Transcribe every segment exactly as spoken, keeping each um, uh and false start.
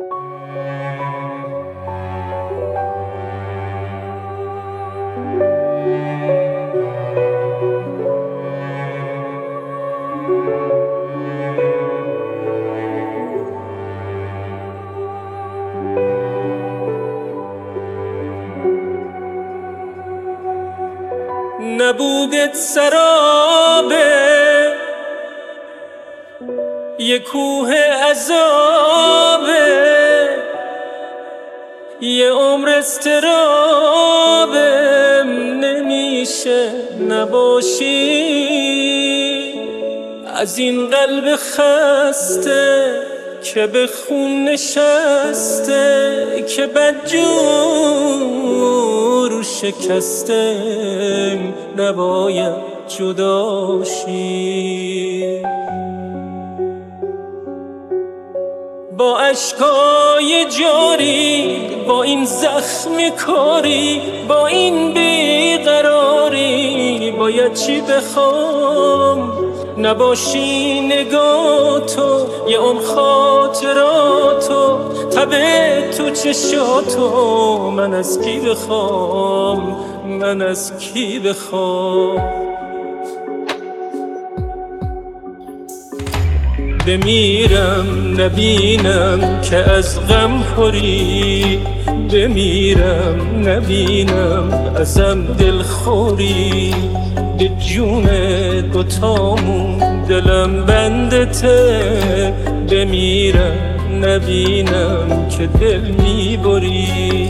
نبودت سرابه، یه کوه عذابه، یه عمر استرابه، نمیشه نباشی از این قلب خسته که به خون نشسته، که بدجور شکسته، نباید جداشی. با اشکای جاری، با این زخم کاری، با این بیقراری، باید چی بخوام نباشی نگاه تو، یه اون خاطراتو، تبه تو چشاتو، من از کی بخوام، من از کی بخوام. بمیرم نبینم که از غم خوری، بمیرم نبینم ازم دل خوری، به جون دوتامون دلم بندته، بمیرم نبینم که دل میبری.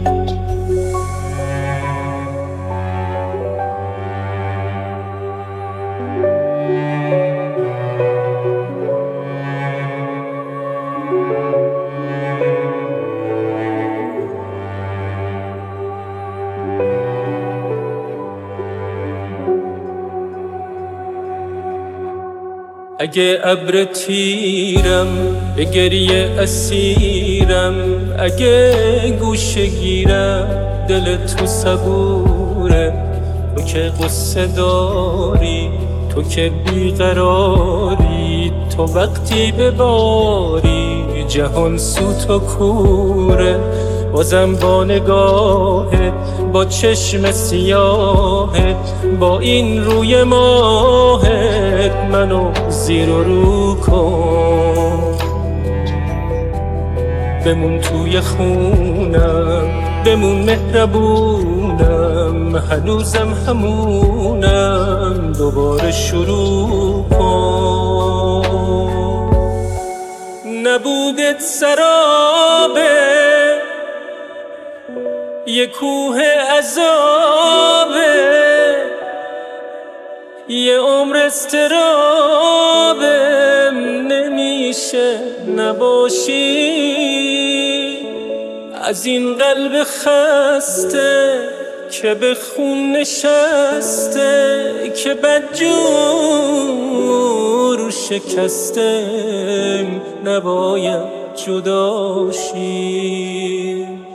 اگه ابر تیرم به گریه اسیرم، اگه گوشه گیرم دل تو صبوره، تو که قصه داری، تو که بیقراری، تو وقتی بباری جهان سوت و کوره، بازم با نگاهت، با چشم سیاهت، با این روی ماهت منو زیر و رو کن. بمون توی خونم، بمون مهربونم، هنوزم همونم، دوباره شروع کن. نبودت سرابه، یه کوه عذابه، یه عمر استرابه، نمیشه نباشی از این قلب خسته که به خون نشسته، که بدجور شکسته، نباید جداشی.